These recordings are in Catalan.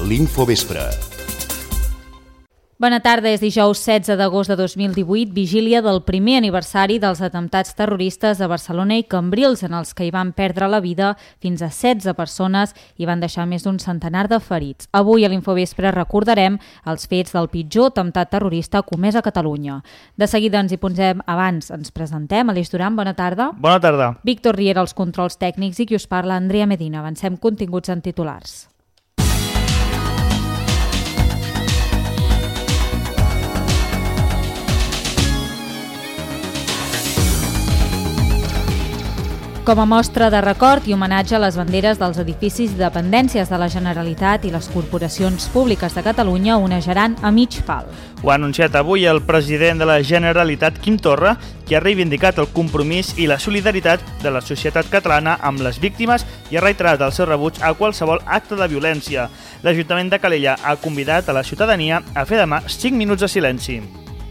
l'Infovespre. Bona tarda, és dijous 16 d'agost de 2018, vigília del primer aniversari dels atemptats terroristes a Barcelona i Cambrils, en els que hi van perdre la vida fins a 16 persones i van deixar més d'un centenar de ferits. Avui a l'Infovespre recordarem els fets del pitjor atemptat terrorista comès a Catalunya. De seguida ens hi posem, abans ens presentem. Aleix Duran, bona tarda. Bona tarda. Víctor Riera, els controls tècnics, i qui us parla, Andrea Medina. Avancem continguts en titulars. Com a mostra de record i homenatge a les banderes dels edificis i dependències de la Generalitat i les corporacions públiques de Catalunya onejaran a mig pal. Ho ha anunciat avui el president de la Generalitat, Quim Torra, que ha reivindicat el compromís i la solidaritat de la societat catalana amb les víctimes i ha reiterat el seu rebuig a qualsevol acte de violència. L'Ajuntament de Calella ha convidat a la ciutadania a fer demà 5 minuts de silenci.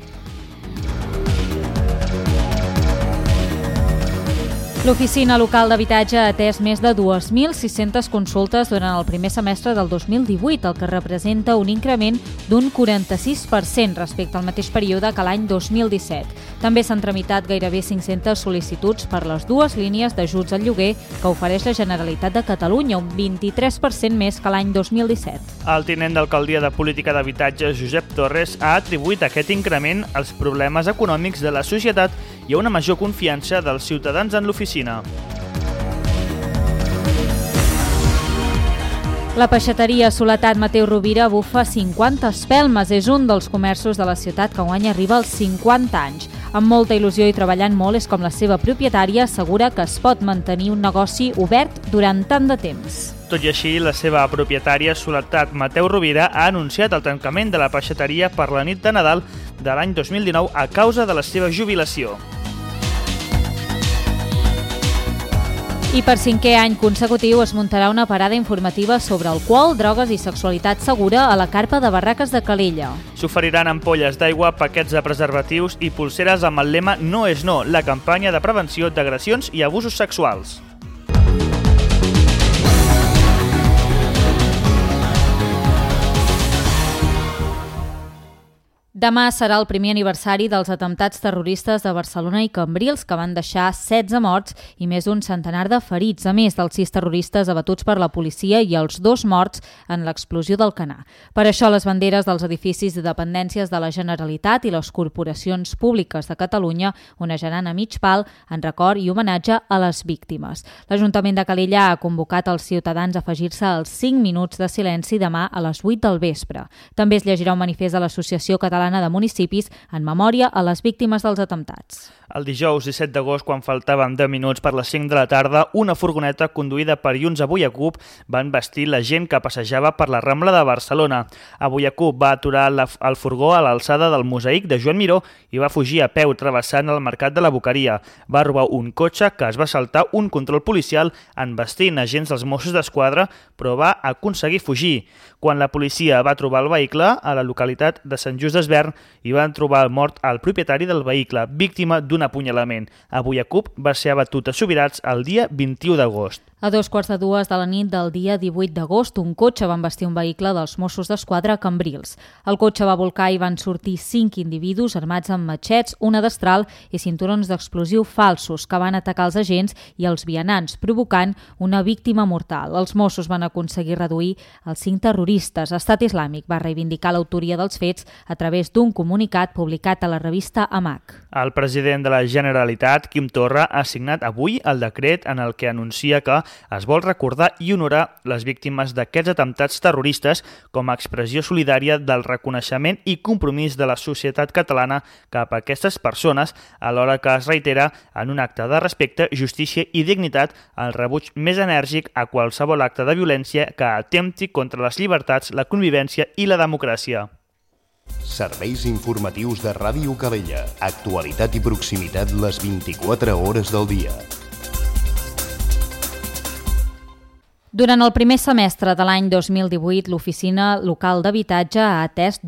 L'Oficina Local d'Habitatge ha atès més de 2.600 consultes durant el primer semestre del 2018, el que representa un increment d'un 46% respecte al mateix període que l'any 2017. També s'han tramitat gairebé 500 sol·licituds per les dues línies d'ajuts al lloguer que ofereix la Generalitat de Catalunya, un 23% més que l'any 2017. El tinent d'alcaldia de Política d'Habitatge, Josep Torres, ha atribuït aquest increment als problemes econòmics de la societat i a una major confiança dels ciutadans en l'oficina. La peixateria Soletat Mateu Rovira bufa 50 espelmes. És un dels comerços de la ciutat que guany arriba als 50 anys. Amb molta il·lusió i treballant molt, és com la seva propietària assegura que es pot mantenir un negoci obert durant tant de temps. Tot i així, la seva propietària, Soletat Mateu Rovira, ha anunciat el tancament de la peixateria per la nit de Nadal de l'any 2019 a causa de la seva jubilació. I per 5è any consecutiu es muntarà una parada informativa sobre alcohol, drogues i sexualitat segura a la carpa de Barraques de Calella. S'oferiran ampolles d'aigua, paquets de preservatius i pulseres amb el lema No és no, la campanya de prevenció d'agressions i abusos sexuals. Demà serà el primer aniversari dels atemptats terroristes de Barcelona i Cambrils, que van deixar 16 morts i més d'un centenar de ferits, a més dels 6 terroristes abatuts per la policia i els 2 morts en l'explosió d'Alcanar. Per això, les banderes dels edificis de dependències de la Generalitat i les corporacions públiques de Catalunya onejaran a mig pal en record i homenatge a les víctimes. L'Ajuntament de Calella ha convocat els ciutadans a afegir-se als 5 minuts de silenci demà a les 8 del vespre. També es llegirà un manifest de l'Associació Catalana de Municipis en memòria a les víctimes dels atemptats. El dijous 17 d'agost, quan faltaven 10 minuts per les 5 de la tarda, una furgoneta conduïda per Junts Avui a CUP va embestir la gent que passejava per la Rambla de Barcelona. Avui a CUP va aturar el furgó a l'alçada del mosaic de Joan Miró i va fugir a peu travessant el mercat de la Boqueria. Va robar un cotxe que es va saltar un control policial embestint agents dels Mossos d'Esquadra, però va aconseguir fugir. Quan la policia va trobar el vehicle a la localitat de Sant Just Desvern, hi van trobar mort el propietari del vehicle, víctima d'un apunyalament. Avui a CUP va ser abatut a Subirats el dia 21 d'agost. A 2:45 de la nit del dia 18 d'agost, un cotxe va embestir un vehicle dels Mossos d'Esquadra a Cambrils. El cotxe va volcar i van sortir 5 individus armats amb matxets, una destral i cinturons d'explosiu falsos que van atacar els agents i els vianants, provocant una víctima mortal. Els Mossos van aconseguir reduir els 5 terroristes. Estat Islàmic va reivindicar l'autoria dels fets a través d'un comunicat publicat a la revista AMAC. El president de la Generalitat, Quim Torra, ha signat avui el decret en el que anuncia que es vol recordar i honorar les víctimes d'aquests atemptats terroristes com a expressió solidària del reconeixement i compromís de la societat catalana cap a aquestes persones, alhora que es reitera en un acte de respecte, justícia i dignitat el rebuig més enèrgic a qualsevol acte de violència que atempti contra les llibertats, la convivència i la democràcia. Serveis informatius de Ràdio Calella. Actualitat i proximitat les 24 hores del dia. Durant el primer semestre de l'any 2018, l'Oficina Local d'Habitatge ha atès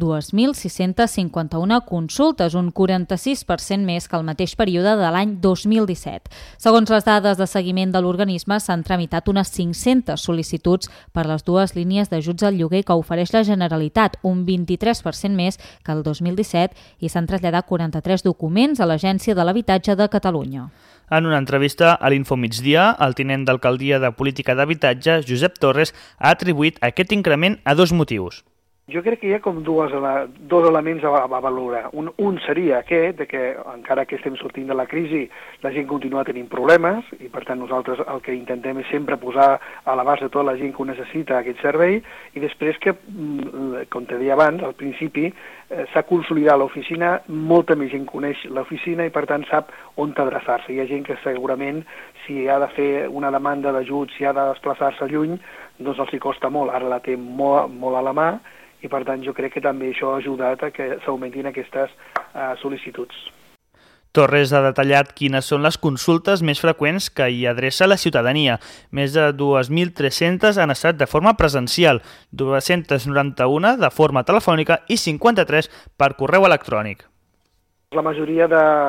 2.651 consultes, un 46% més que el mateix període de l'any 2017. Segons les dades de seguiment de l'organisme, s'han tramitat unes 500 sol·licituds per les dues línies d'ajuts al lloguer que ofereix la Generalitat, un 23% més que el 2017, i s'han traslladat 43 documents a l'Agència de l'Habitatge de Catalunya. En una entrevista a l'Infomigdia, el tinent d'alcaldia de Política d'Habitatge, Josep Torres, ha atribuït aquest increment a dos motius. Jo crec que hi ha com dos elements a valorar. Un seria aquest, que encara que estem sortint de la crisi, la gent continua tenint problemes i per tant nosaltres el que intentem és sempre posar a l'abast de tota la gent que ho necessita aquest servei, i després que, com te deia abans, al principi s'ha consolidat l'oficina, molta més gent coneix l'oficina i per tant sap on adreçar-se. Hi ha gent que segurament si ha de fer una demanda d'ajut, si ha de desplaçar-se lluny, doncs els hi costa molt. Ara la té molt a la mà, i per tant jo crec que també això ha ajudat a que s'augmentin aquestes sol·licituds. Torres ha detallat quines són les consultes més freqüents que hi adreça la ciutadania. Més de 2.300 han estat de forma presencial, 291 de forma telefònica i 53 per correu electrònic. La majoria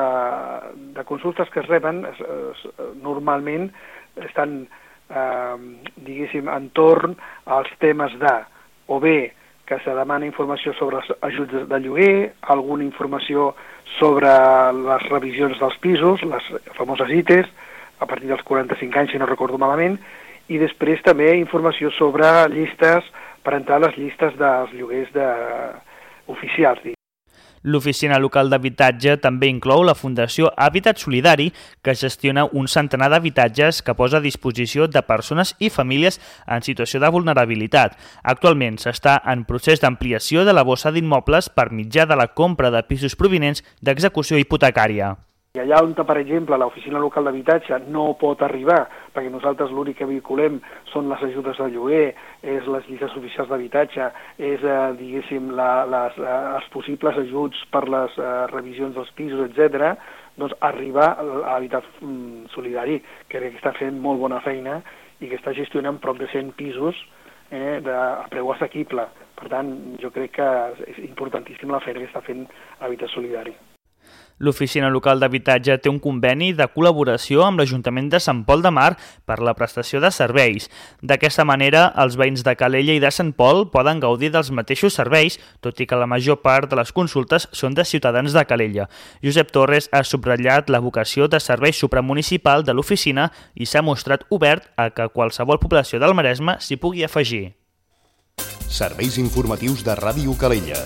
de consultes que es reben normalment estan, diguéssim, entorn als temes de, o bé, que se demana informació sobre els ajuts de lloguer, alguna informació sobre les revisions dels pisos, les famoses ITES, a partir dels 45 anys, si no recordo malament, i després també informació sobre llistes, per entrar a les llistes dels lloguers oficials. L'Oficina Local d'Habitatge també inclou la Fundació Hàbitat Solidari, que gestiona un centenar d'habitatges que posa a disposició de persones i famílies en situació de vulnerabilitat. Actualment s'està en procés d'ampliació de la bossa d'immobles per mitjà de la compra de pisos provinents d'execució hipotecària. I allà on, per exemple, l'Oficina Local d'Habitatge no pot arribar, perquè nosaltres l'únic que vehiculem són les ajudes de lloguer, és les llistes oficials d'habitatge, és, diguéssim, els possibles ajuts per les revisions dels pisos, etc., doncs arribar a Hàbitat Solidari, que crec que està fent molt bona feina i que està gestionant prop de 100 pisos a preu assequible. Per tant, jo crec que és importantíssim la feina que està fent Hàbitat Solidari. L'Oficina Local d'Habitatge té un conveni de col·laboració amb l'Ajuntament de Sant Pol de Mar per la prestació de serveis. D'aquesta manera, els veïns de Calella i de Sant Pol poden gaudir dels mateixos serveis, tot i que la major part de les consultes són de ciutadans de Calella. Josep Torres ha subratllat la vocació de servei supramunicipal de l'oficina i s'ha mostrat obert a que qualsevol població del Maresme s'hi pugui afegir. Serveis informatius de Ràdio Calella.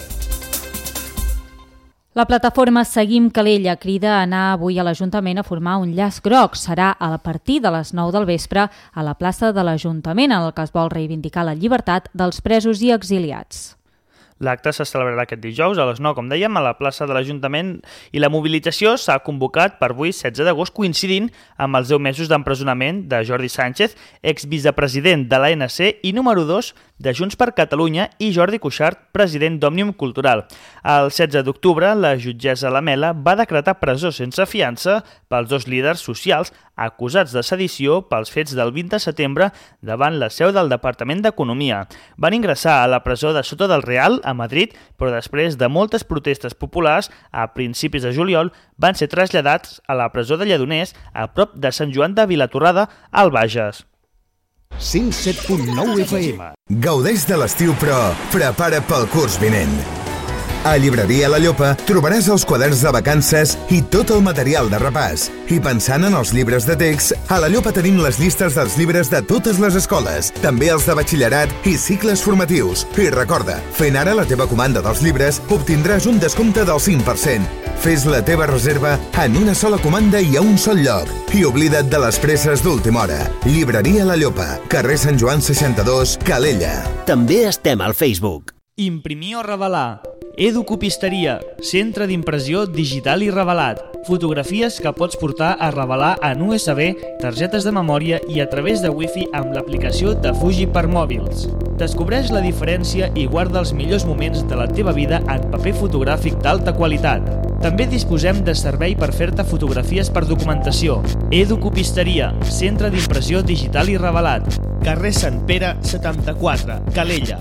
La plataforma Seguim Calella crida a anar avui a l'Ajuntament a formar un llaç groc. Serà a partir de les 9 del vespre a la plaça de l'Ajuntament, en el que es vol reivindicar la llibertat dels presos i exiliats. L'acte se celebrarà aquest dijous a les 9, com dèiem, a la plaça de l'Ajuntament, i la mobilització s'ha convocat per avui, 16 d'agost, coincidint amb els 10 mesos d'empresonament de Jordi Sánchez, exvicepresident de l'ANC i número 2 de Junts per Catalunya, i Jordi Cuixart, president d'Òmnium Cultural. El 16 d'octubre, la jutgessa Lamela va decretar presó sense fiança pels dos líders socials acusats de sedició pels fets del 20 de setembre davant la seu del Departament d'Economia. Van ingressar a la presó de Soto del Real, a Madrid, però després de moltes protestes populars, a principis de juliol, van ser traslladats a la presó de Lledoners, a prop de Sant Joan de Vilatorrada, al Bages. 107.9 FM. Gaudeix de l'estiu, però prepara pel curs vinent. A Llibreria La Llopa trobaràs els quaderns de vacances i tot el material de repàs. I pensant en els llibres de text, a La Llopa tenim les llistes dels llibres de totes les escoles, també els de batxillerat i cicles formatius. I recorda, fent ara la teva comanda dels llibres, obtindràs un descompte del 5%. Fes la teva reserva en una sola comanda i a un sol lloc. I oblida't de les presses d'última hora. Llibreria La Llopa, carrer Sant Joan 62, Calella. També estem al Facebook. Imprimir o revelar. Educopisteria, centre d'impressió digital i revelat. Fotografies que pots portar a revelar en USB, targetes de memòria i a través de Wi-Fi amb l'aplicació de Fuji per mòbils. Descobreix la diferència i guarda els millors moments de la teva vida en paper fotogràfic d'alta qualitat. També disposem de servei per fer-te fotografies per documentació. Educopisteria, centre d'impressió digital i revelat. carrer Sant Pere 74, Calella.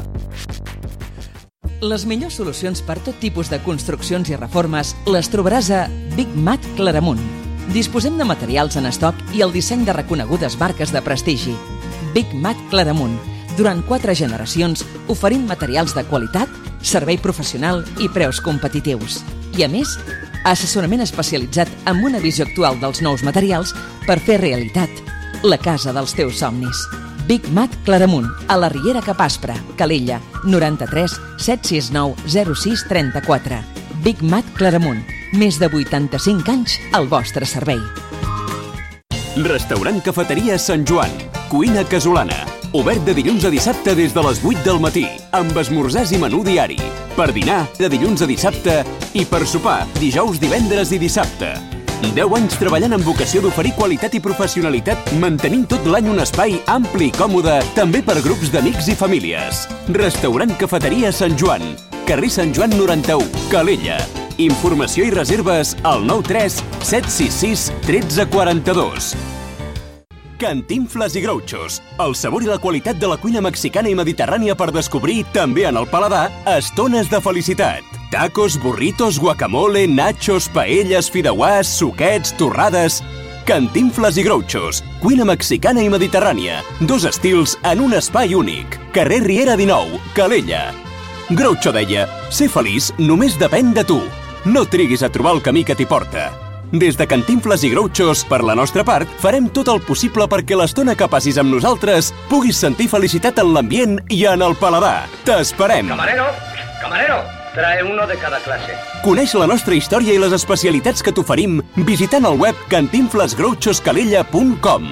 Les millors solucions per tot tipus de construccions i reformes les trobaràs a Big Mat Claramunt. Disposem de materials en estoc i el disseny de reconegudes marques de prestigi. Big Mat Claramunt. Durant 4 generacions oferint materials de qualitat, servei professional i preus competitius. I a més, assessorament especialitzat amb una visió actual dels nous materials per fer realitat la casa dels teus somnis. Big Mat Claramunt, a la Riera Capaspra, Calella, 93 769 06 34. Big Mat Claramunt, més de 85 anys al vostre servei. Restaurant Cafeteria Sant Joan, cuina casolana. Obert de dilluns a dissabte des de les 8 del matí, amb esmorzars i menú diari. Per dinar, de dilluns a dissabte, i per sopar, dijous, divendres i dissabte. 10 anys treballant amb vocació d'oferir qualitat i professionalitat, mantenint tot l'any un espai ampli i còmode, també per grups d'amics i famílies. Restaurant Cafeteria Sant Joan, carrer Sant Joan 91, Calella. Informació i reserves al 93 766 1342. Cantinfles i Grouchos. El sabor i la qualitat de la cuina mexicana i mediterrània per descobrir, també en el paladar, estones de felicitat. Tacos, burritos, guacamole, nachos, paelles, fideuàs, suquets, torrades... Cantinfles i Grouchos. Cuina mexicana i mediterrània. 2 estils en un espai únic. Carrer Riera 19, Calella. Groucho deia, ser feliç només depèn de tu. No triguis a trobar el camí que t'hi porta. Des de Cantinfles i Grouchos, per la nostra part, farem tot el possible perquè l'estona que passis amb nosaltres puguis sentir felicitat en l'ambient i en el paladar. T'esperem! Camarero, camarero, trae uno de cada clase. Coneix la nostra història i les especialitats que t'oferim visitant el web cantinflesgrouchoscalella.com.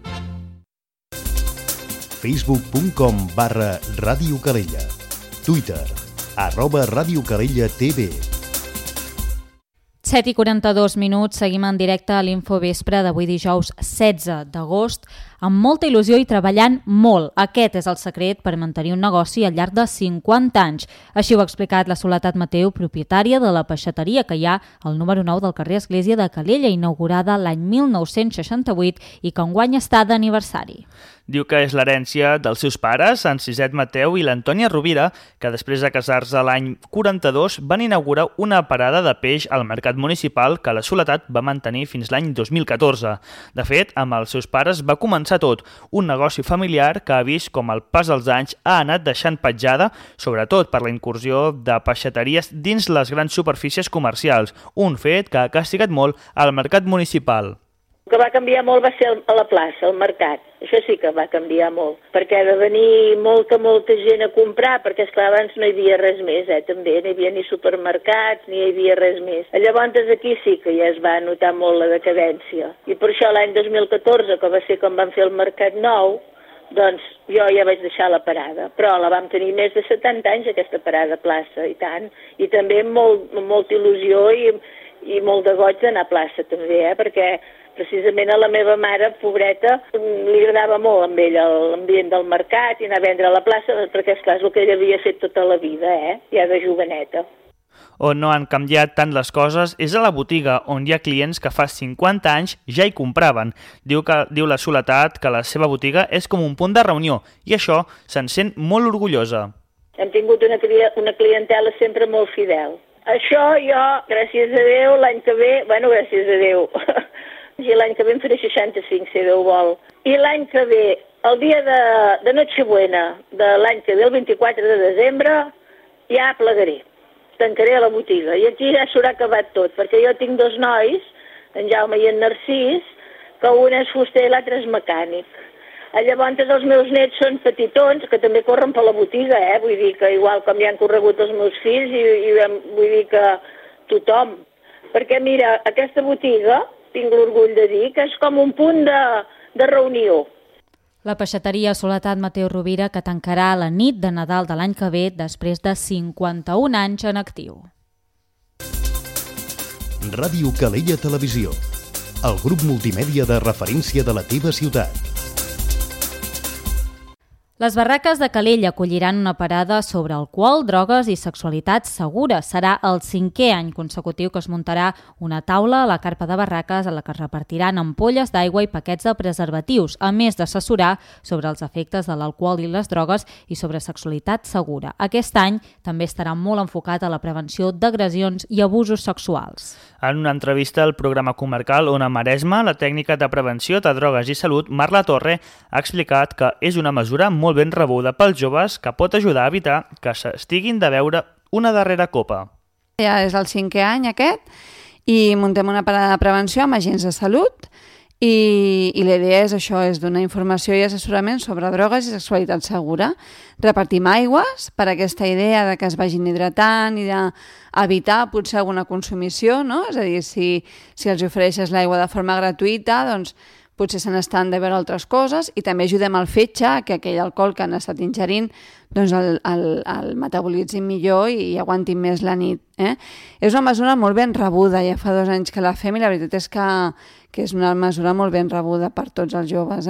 facebook.com/Ràdio Calella. Twitter, @Ràdio Calella TV. 7:42, seguim en directe a l'Infovespre d'avui dijous 16 d'agost, amb molta il·lusió i treballant molt. Aquest és el secret per mantenir un negoci al llarg de 50 anys. Així ho ha explicat la Soledat Mateu, propietària de la peixateria que hi ha al número 9 del carrer Església de Calella, inaugurada l'any 1968 i que enguany està d'aniversari. Diu que és l'herència dels seus pares, en Siset Mateu i l'Antònia Rovira, que després de casar-se l'any 42 van inaugurar una parada de peix al mercat municipal que la Soledat va mantenir fins l'any 2014. De fet, amb els seus pares va començar tot, un negoci familiar que ha vist com el pas dels anys ha anat deixant petjada, sobretot per la incursió de peixateries dins les grans superfícies comercials, un fet que ha castigat molt al mercat municipal. El que va canviar molt va ser a la plaça, al mercat. Això sí que va canviar molt, perquè ha de venir molta gent a comprar, perquè esclar, abans no hi havia res més, també, no hi havia ni supermercats, ni hi havia res més. Llavors aquí sí que ja es va notar molt la decadència. I per això l'any 2014, que va ser quan van fer el mercat nou, doncs jo ja vaig deixar la parada, però la vam tenir més de 70 anys, aquesta parada a plaça, i tant. I també amb molta il·lusió i molt de goig d'anar a plaça, també, perquè precisament a la meva mare, pobreta, li agradava molt amb ella l'ambient del mercat i anar a vendre a la plaça, perquè esclar, és el que ella havia fet tota la vida, ja de joveneta. On no han canviat tant les coses és a la botiga, on hi ha clients que fa 50 anys ja hi compraven. Diu la Soledat que la seva botiga és com un punt de reunió i això se'n sent molt orgullosa. Hem tingut una clientela sempre molt fidel. Això jo, gràcies a Déu, l'any que ve, gràcies a Déu, i l'any que ve em faré 65, si Déu vol. I l'any que ve, el dia de Nochebuena, de l'any que ve, el 24 de desembre, ja plegaré. Tancaré la botiga. I aquí ja s'haurà acabat tot, perquè jo tinc 2 nois, en Jaume i en Narcís, que un és fuster i l'altre és mecànic. Llavors els meus nets són petitons, que també corren per la botiga, vull dir que igual com ja han corregut els meus fills, i vull dir que tothom. Perquè mira, aquesta botiga, tinc l'orgull de dir que és com un punt de reunió. La peixateria Soledat Mateu Rovira, que tancarà la nit de Nadal de l'any que ve després de 51 anys en actiu. Ràdio Calella Televisió, el grup multimèdia de referència de la teva ciutat. Les barraques de Calella acolliran una parada sobre alcohol, drogues i sexualitat segura. Serà el 5è any consecutiu que es muntarà una taula a la carpa de barraques a la que es repartiran ampolles d'aigua i paquets de preservatius, a més d'assessorar sobre els efectes de l'alcohol i les drogues i sobre sexualitat segura. Aquest any també estarà molt enfocat a la prevenció d'agressions i abusos sexuals. En una entrevista al programa comarcal Ona Maresme, la tècnica de prevenció de drogues i salut, Marla Torre, ha explicat que és una mesura molt ben rebuda pels joves que pot ajudar a evitar que s'estiguin de beure una darrera copa. Ja és el 5è any aquest i muntem una parada de prevenció amb agents de salut i la idea és això, és donar informació i assessorament sobre drogues i sexualitat segura. Repartim aigües per aquesta idea de que es vagin hidratant i d'evitar potser alguna consumició, no? És a dir, si els ofereixes l'aigua de forma gratuïta, doncs potser se n'estan de veure altres coses i també ajudem al fetge que aquell alcohol que han estat ingerint doncs el metabolitzin millor i aguantin més la nit. És una mesura molt ben rebuda, ja fa 2 anys que la fem i la veritat és que és una mesura molt ben rebuda per tots els joves.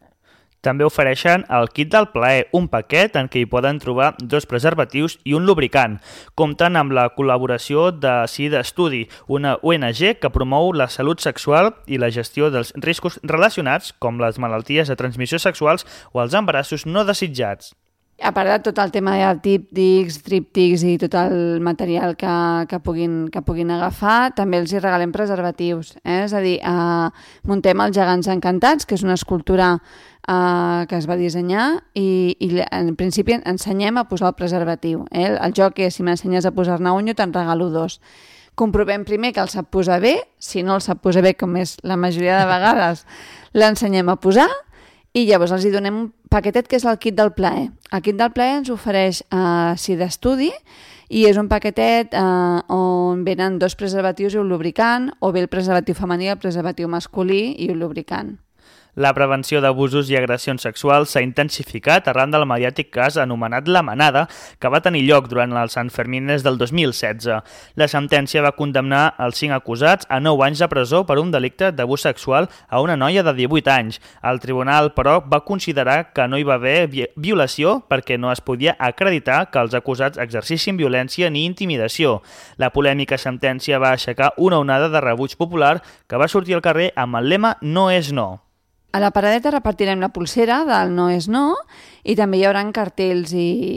També ofereixen el kit del plaer, un paquet en què hi poden trobar 2 preservatius i un lubricant. Compten amb la col·laboració de SIDA Estudi, una ONG que promou la salut sexual i la gestió dels riscos relacionats com les malalties de transmissió sexuals o els embarassos no desitjats. A part de tot el tema de típtics, tríptics i tot el material que puguin agafar, també els hi regalem preservatius. És a dir, muntem els Gegants Encantats, que és una escultura que es va dissenyar i en principi ensenyem a posar el preservatiu. El joc és, si m'ensenyes a posar-ne un, jo te'n regalo 2. Comprovem primer que el sap posar bé, si no el sap posar bé, com és la majoria de vegades, l'ensenyem a posar i llavors els hi donem un paquetet que és el kit del plaer. El kit del plaer ens ofereix SIDA Estudi i és un paquetet on venen 2 preservatius i un lubricant, o bé el preservatiu femení, el preservatiu masculí i un lubricant. La prevenció d'abusos i agressions sexuals s'ha intensificat arran del mediàtic cas anomenat La Manada, que va tenir lloc durant els Sanfermines del 2016. La sentència va condemnar els 5 acusats a 9 anys de presó per un delicte d'abús sexual a una noia de 18 anys. El tribunal, però, va considerar que no hi va haver violació perquè no es podia acreditar que els acusats exercissin violència ni intimidació. La polèmica sentència va aixecar una onada de rebuig popular que va sortir al carrer amb el lema No és no. A la paradeta repartirem la pulsera del No és no i també hi haurà cartells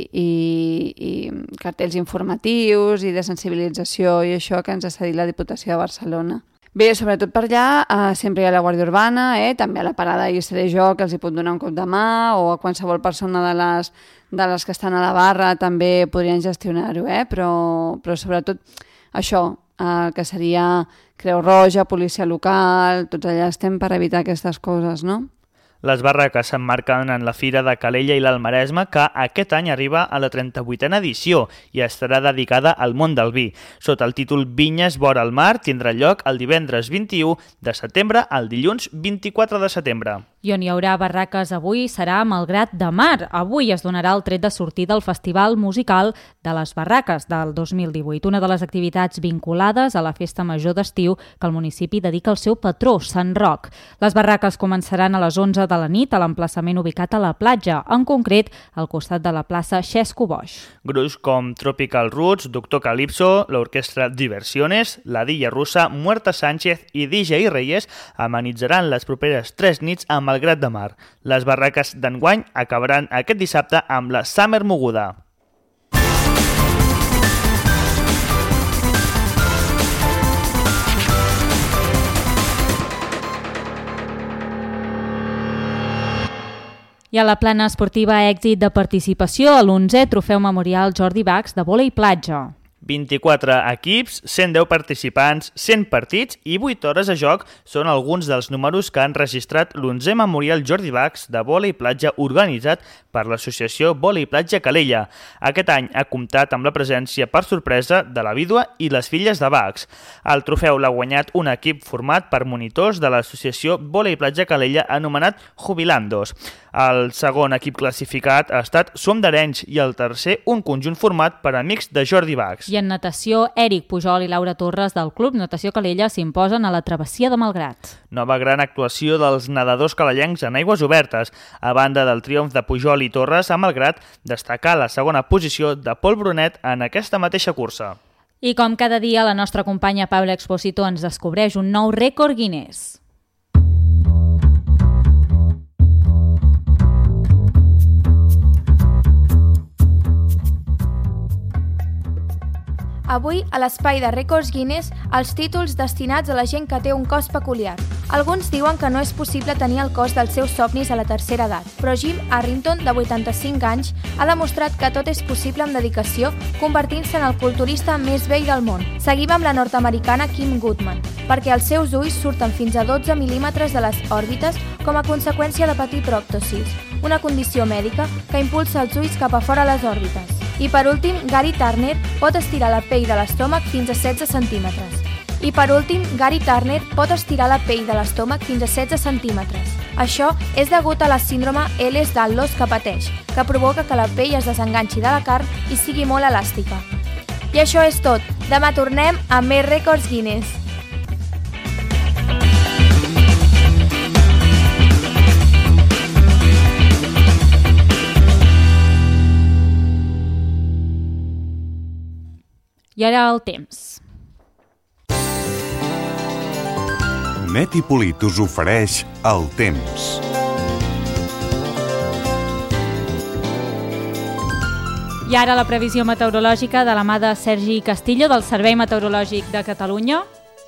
i cartells informatius i de sensibilització i això que ens ha cedit la Diputació de Barcelona. Bé, sobretot per allà sempre hi ha la Guàrdia Urbana, també a la parada hi seré jo que els hi puc donar un cop de mà o a qualsevol persona de les que estan a la barra també podrien gestionar-ho, però sobretot això, que seria Creu Roja, policia local, tots allà estem per evitar aquestes coses, no? Les barraques s'emmarquen en la Fira de Calella i l'Alt Maresme, que aquest any arriba a la 38a edició i estarà dedicada al món del vi. Sota el títol Vinyes vora el mar tindrà lloc el divendres 21 de setembre al dilluns 24 de setembre. I on hi haurà barraques avui serà a Malgrat de Mar. Avui es donarà el tret de sortida al Festival Musical de les Barraques del 2018, una de les activitats vinculades a la Festa Major d'estiu que el municipi dedica al seu patró, Sant Roc. Les barraques començaran a les 11 de la nit a l'emplaçament ubicat a la platja, en concret al costat de la plaça Xesco Boix. Grups com Tropical Roots, Doctor Calypso, l'orquestra Diversiones, la Dilla Russa, Muerta Sánchez i DJ Reyes amenitzaran les properes 3 nits a Malgrat de Mar. Les barraques d'enguany acabaran aquest dissabte amb la Summer Moguda. I a la plana esportiva, èxit de participació a l'11è Trofeu Memorial Jordi Bachs de vòlei platja. 24 equips, 110 participants, 100 partits i 8 hores de joc són alguns dels números que han registrat l'11è Memorial Jordi Bachs de vòlei platja organitzat per l'associació Vòlei Platja Calella. Aquest any ha comptat amb la presència per sorpresa de la vídua i les filles de Bachs. El trofeu l'ha guanyat un equip format per monitors de l'associació Vòlei Platja Calella anomenat Jubilandos. El segon equip classificat ha estat Som d'Arenys i el tercer un conjunt format per amics de Jordi Bachs. I I en natació, Eric Pujol i Laura Torres del Club Natació Calella s'imposen a la travessia de Malgrat. Nova gran actuació dels nedadors calellencs en aigües obertes. A banda del triomf de Pujol i Torres, a Malgrat destacar la segona posició de Pol Brunet en aquesta mateixa cursa. I com cada dia, la nostra companya Paula Exposito ens descobreix un nou rècord Guinness. Avui, a l'espai de Rècords Guinness, els títols destinats a la gent que té un cos peculiar. Alguns diuen que no és possible tenir el cos dels seus somnis a la tercera edat, però Jim Harrington, de 85 anys, ha demostrat que tot és possible amb dedicació, convertint-se en el culturista més vell del món. Seguim amb la nord-americana Kim Goodman, perquè els seus ulls surten fins a 12 mil·límetres de les òrbites com a conseqüència de patir proctosis, una condició mèdica que impulsa els ulls cap a fora les òrbites. I per últim, Gary Turner pot estirar la pell de l'estómac fins a 16 centímetres. Això és degut a la síndrome Ehlers-Danlos que pateix, que provoca que la pell es desenganxi de la carn i sigui molt elàstica. I això és tot. Demà tornem amb més Rècords Guinness. I ara el temps. Net i Polit us ofereix el temps. I ara la previsió meteorològica de la mà de Sergi Castillo, del Servei Meteorològic de Catalunya.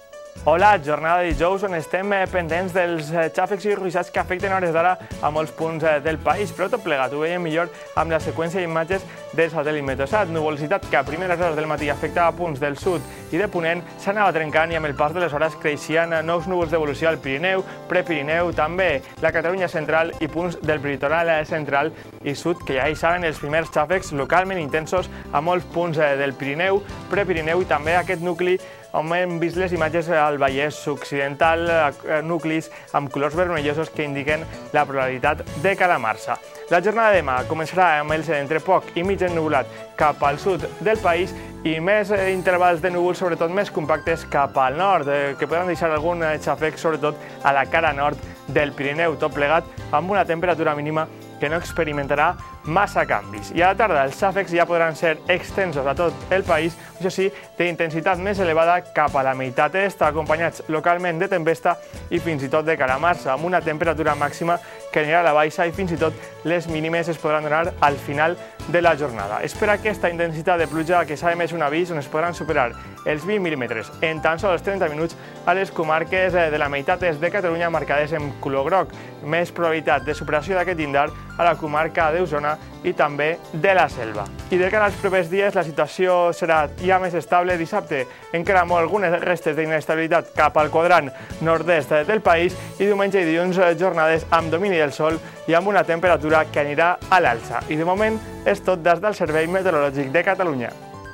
Hola, jornada de dijous on estem pendents dels xàfecs i ruixats que afecten a hores d'ara a molts punts del país, però tot plegat ho veiem millor amb la seqüència d'imatges del satèl·lit Meteosat. Nuvolositat que a primeres hores del matí afectava punts del sud i de Ponent s'anava trencant i amb el pas de les hores creixien nous núvols d'evolució al Pirineu, Prepirineu, també la Catalunya central i punts del litoral central i sud, que ja hi saben els primers xàfecs localment intensos a molts punts del Pirineu, Prepirineu i també aquest nucli on hem vist les imatges al Vallès Occidental, nuclis amb colors vermellosos que indiquen la probabilitat de calamarsa. La jornada de demà començarà amb el cel entre poc i mig ennuvolat cap al sud del país i més intervals de núvols, sobretot més compactes, cap al nord, que poden deixar algun xàfec, sobretot a la cara nord del Pirineu, tot plegat amb una temperatura mínima que no experimentarà massa canvis. I a la tarda els xàfecs ja podran ser extensos a tot el país, això sí, d'intensitat més elevada cap a la meitat est, acompanyats localment de tempesta i fins i tot de calamarsa, amb una temperatura màxima que anirà a la baixa i fins i tot les mínimes es podran donar al final de la jornada. És per aquesta intensitat de pluja que s'ha emès un avís on es podran superar els 20 mil·límetres en tan sols 30 minuts a les comarques de la meitat est de Catalunya marcades en color groc. Més probabilitat de superació d'aquest llindar a la comarca d'Osona i també de la Selva. I de cara als propers dies la situació serà ja més estable. Dissabte encara amb algunes restes d'inestabilitat cap al quadrant nord-est del país i diumenge i dilluns jornades amb domini del sol i amb una temperatura que anirà a l'alça. I de moment és tot des del Servei Meteorològic de Catalunya.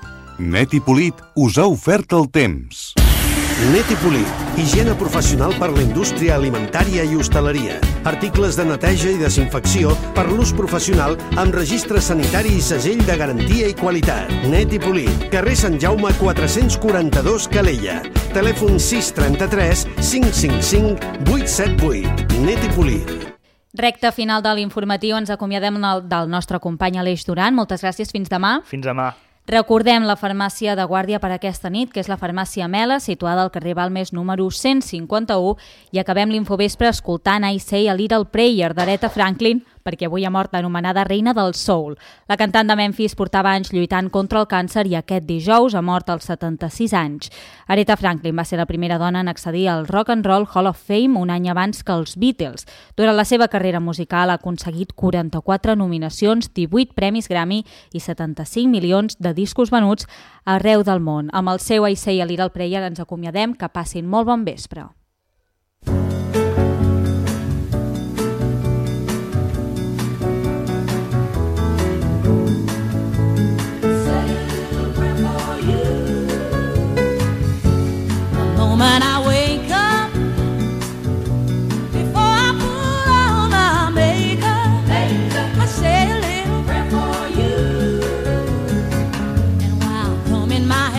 Net i Polit us ha ofert el temps. Net i Polit, higiene professional per la indústria alimentària i hostaleria. Articles de neteja i desinfecció per l'ús professional amb registre sanitari i segell de garantia i qualitat. Net i Polit, carrer Sant Jaume 442 Calella. Telèfon 633 555 878. Net i Polit. Recte final de l'informatiu, ens acomiadem del nostre company Aleix Duran. Moltes gràcies, fins demà. Fins demà. Recordem la farmàcia de guàrdia per aquesta nit, que és la farmàcia Mela, situada al carrer Balmes número 151, i acabem l'infovespre escoltant I Say a Little Prayer d'Aretha Franklin, perquè avui ha mort l'anomenada reina del soul. La cantant de Memphis portava anys lluitant contra el càncer i aquest dijous ha mort als 76 anys. Aretha Franklin va ser la primera dona en accedir al Rock and Roll Hall of Fame un any abans que els Beatles. Durant la seva carrera musical ha aconseguit 44 nominacions, 18 premis Grammy i 75 milions de discos venuts arreu del món. Amb el seu I Say a Little Prayer ens acomiadem, que passin molt bon vespre. When I wake up, before I put on my makeup, I say a little prayer for you. And while combing my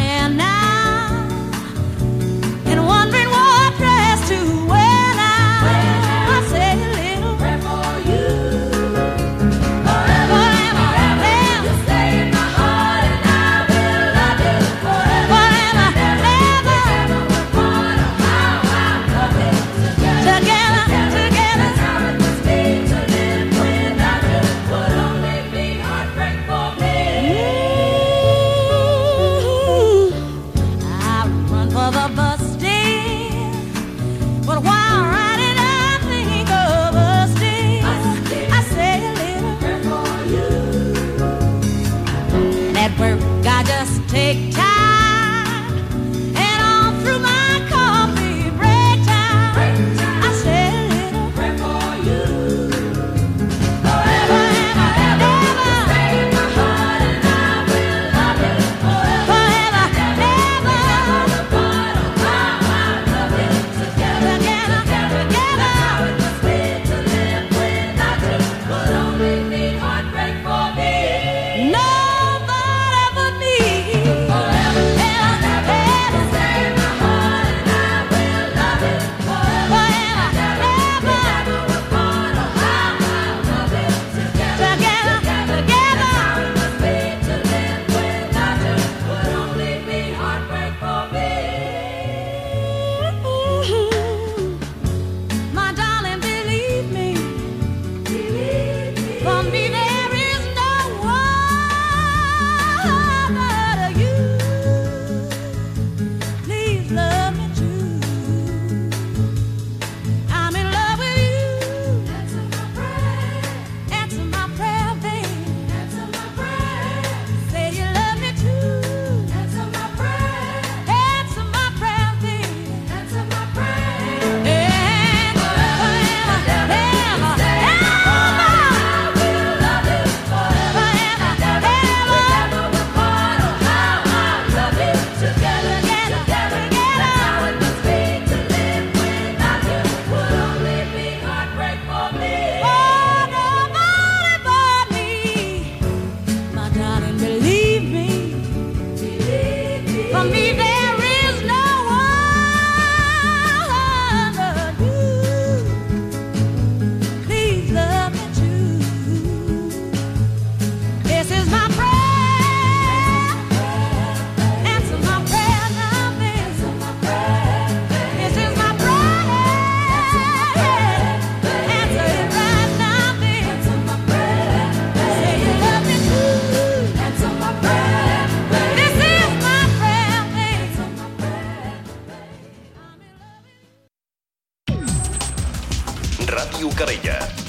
take time, and all through my coffee break time, I say a little prayer for you. Forever and ever, stay in my heart, and I will love you forever and ever. I love you together, together, together. How it must be to live without you would only be heartbreak for me. Nobody but me. Forever and ever, stay in my heart, and I will love you forever and ever. Never apart, oh how I love you together, together, together. How it must be to live without you would only be heartbreak for me. My darling, believe me, for me there is no one but you. Please love me true. I'm in love with you. Answer my prayer. Answer my prayer, babe. Answer my prayer. Say you love me too. Answer my prayer. Answer my prayer, babe. Answer my prayer. And forever, ever, ever, ever, I will love you forever and ever. Never apart, oh how I love you together, together, together. How it must be to live without you would only be heartbreak for me. Oh, nobody but me. My darling, believe me. For me there is no one but you. Please love me true. This is my prayer. Answer my prayer now, babe. This is my prayer. Answer it right now, babe. Say you love me too. Answer my prayer. This is my prayer, babe. Ràdio Calella.